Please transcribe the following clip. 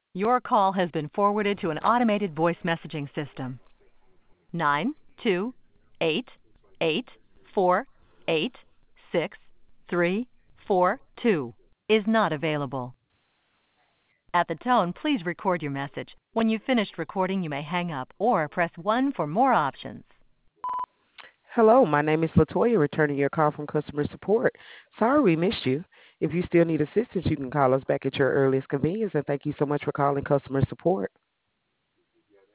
Your call has been forwarded to an automated voice messaging system. 92884863342 is not available. At the tone, please record your message. When you've finished recording, you may hang up or press 1 for more options. Hello, my name is Latoya, returning your call from customer support. Sorry we missed you. If you still need assistance, you can call us back at your earliest convenience, and thank you so much for calling customer support.